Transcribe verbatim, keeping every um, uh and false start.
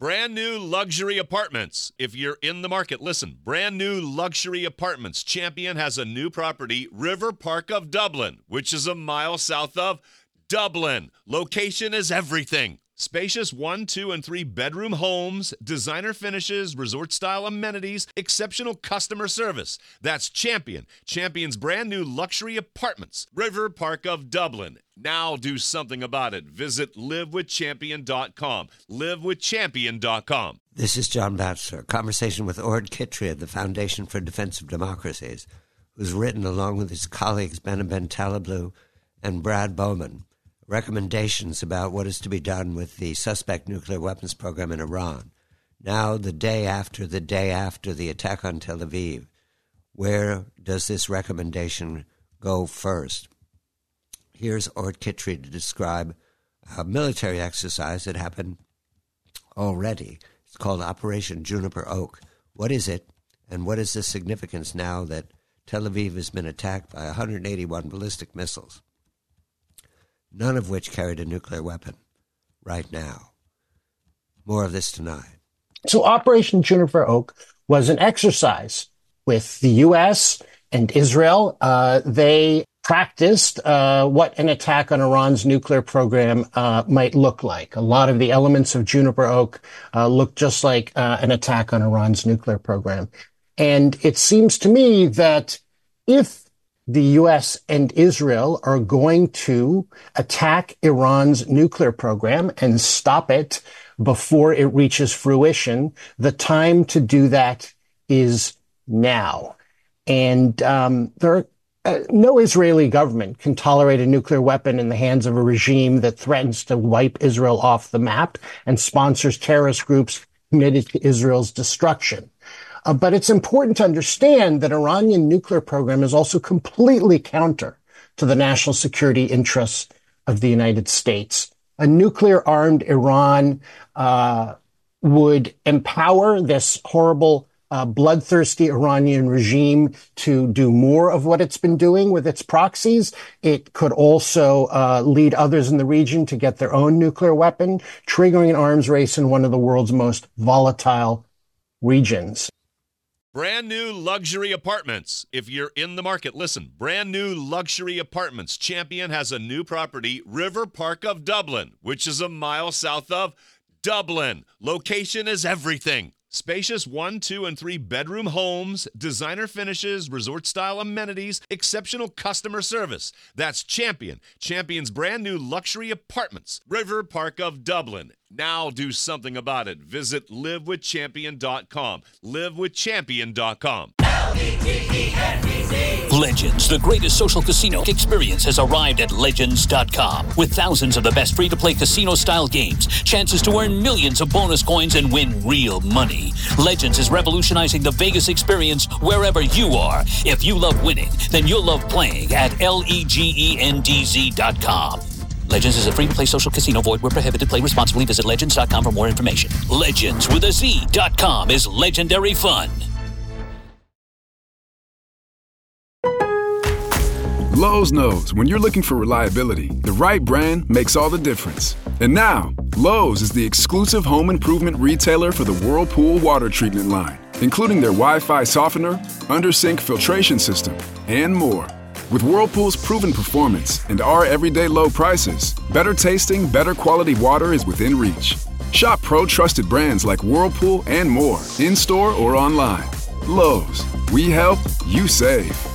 Brand new luxury apartments. If you're in the market, listen. Brand new luxury apartments. Champion has a new property, River Park of Dublin, which is a mile south of Dublin. Location is everything. Spacious one, two, and three bedroom homes, designer finishes, resort-style amenities, exceptional customer service. That's Champion. Champion's brand new luxury apartments. River Park of Dublin. Now do something about it. Visit live with champion dot com. live with champion dot com. This is John Batchelor. Conversation with Ord Kittredge of the Foundation for Defense of Democracies, who's written, along with his colleagues Benaben Taleblu and Brad Bowman, recommendations about what is to be done with the suspect nuclear weapons program in Iran. Now, the day after the day after the attack on Tel Aviv, where does this recommendation go first? Here's Ord Kittredge to describe a military exercise that happened already. It's called Operation Juniper Oak. What is it, and what is the significance now that Tel Aviv has been attacked by one hundred eighty-one ballistic missiles, none of which carried a nuclear weapon right now? More of this tonight. So Operation Juniper Oak was an exercise with the U S and Israel. Uh, they practiced uh, what an attack on Iran's nuclear program uh, might look like. A lot of the elements of Juniper Oak uh, look just like uh, an attack on Iran's nuclear program. And it seems to me that if the U S and Israel are going to attack Iran's nuclear program and stop it before it reaches fruition, the time to do that is now. And um, there are Uh, no Israeli government can tolerate a nuclear weapon in the hands of a regime that threatens to wipe Israel off the map and sponsors terrorist groups committed to Israel's destruction. Uh, but it's important to understand that Iranian nuclear program is also completely counter to the national security interests of the United States. A nuclear-armed Iran uh, would empower this horrible Uh, bloodthirsty Iranian regime to do more of what it's been doing with its proxies. It could also uh, lead others in the region to get their own nuclear weapon, triggering an arms race in one of the world's most volatile regions. Brand new luxury apartments. If you're in the market, listen. Brand new luxury apartments. Champion has a new property, River Park of Dublin, which is a mile south of Dublin. Location is everything. Spacious one, two, and three bedroom homes, designer finishes, resort-style amenities, exceptional customer service. That's Champion. Champion's brand new luxury apartments. River Park of Dublin. Now do something about it. Visit live with champion dot com. live with champion dot com. L E G E N D Z. Legends, the greatest social casino experience, has arrived at Legends dot com. With thousands of the best free-to-play casino-style games, chances to earn millions of bonus coins and win real money. Legends is revolutionizing the Vegas experience wherever you are. If you love winning, then you'll love playing at L E G E N D Z dot com. Legends is a free-to-play social casino. Void where prohibited. Play responsibly. Visit Legends dot com for more information. Legends with a Z dot com is legendary fun. Lowe's knows when you're looking for reliability, the right brand makes all the difference. And now, Lowe's is the exclusive home improvement retailer for the Whirlpool water treatment line, including their Wi-Fi softener, under-sink filtration system, and more. With Whirlpool's proven performance and our everyday low prices, better tasting, better quality water is within reach. Shop pro-trusted brands like Whirlpool and more, in-store or online. Lowe's, we help, you save.